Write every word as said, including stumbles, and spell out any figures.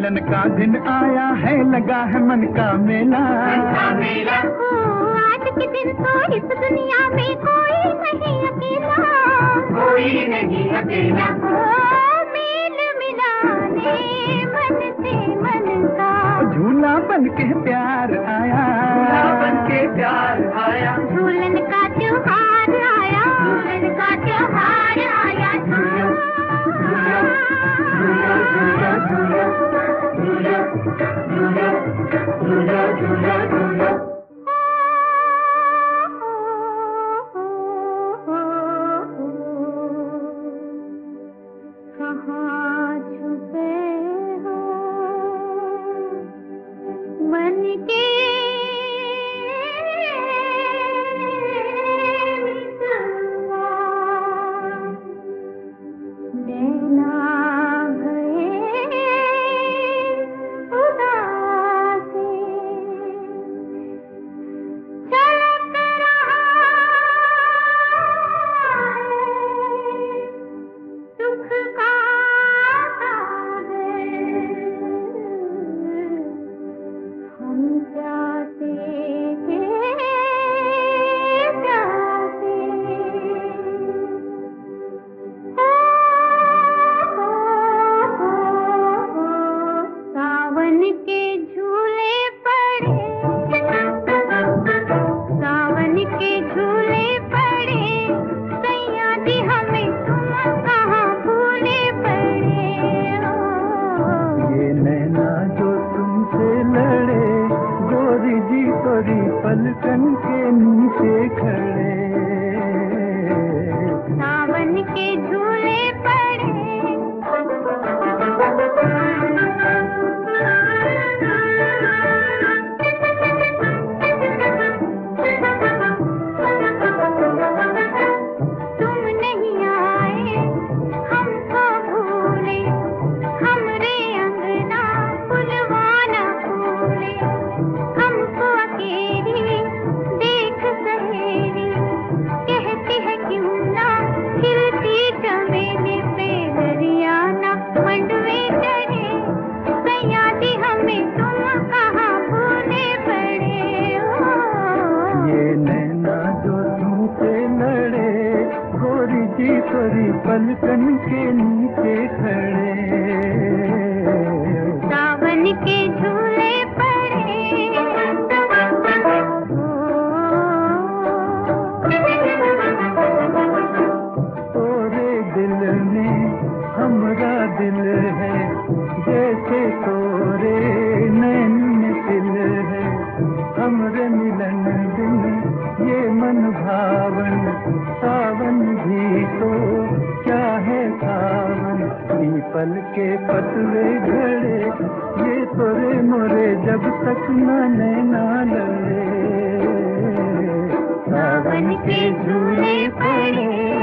मिलन का दिन आया है, लगा है मन का मेला। ओ, आज के दिन तो इस दुनिया में कोई नहीं अकेला, कोई नहीं अकेला। ओ, मेल मिलाने मन से मन का झूला बन के प्यार आया, झूला बन के प्यार आया। झूलन का त्योहार आया, झूलन का त्योहार आया। झूलो झूलो झूलो झूलो झूलो झूलो झूलो झूलो झूलो। कहाँ छुपे हो मन के नैना भये उदासी, चलक रहा है सुख का सागर, हम प्यासे प्यासे सावन के झूले पड़े, सावन के झूले पड़े, सैया जी हमें तुम कहाँ भूले पड़े हो। ये नैना जो तुमसे लड़े, गोरी जी तोरी पलकन के नीचे खड़े। सावन के झूले पड़े, तुम नहीं आए हमको भूले, हमरे अंगना फुलवाना फूले, हमको अकेली देख सहेली, कहती है क्यों ना खिलती चमेली पे दरियाना मंडवे चढ़े, सैया जी हमें तुम कहाँ भूले पड़े हो। ये नैना जो तुमसे लड़े, गोरी जी तोरी पलकन के नीचे खड़े। सावन के झूले पड़े, तोरे दिल में हमरा दिल है, जैसे तोरे नैन में दिल है। हमरे मिलन दिन ये मन भावन, सावन भी तो क्या है सावन। पीपल के पतले घड़े, ये तोरे मोरे जब तक न नैना लड़े। सावन के झूले पड़े।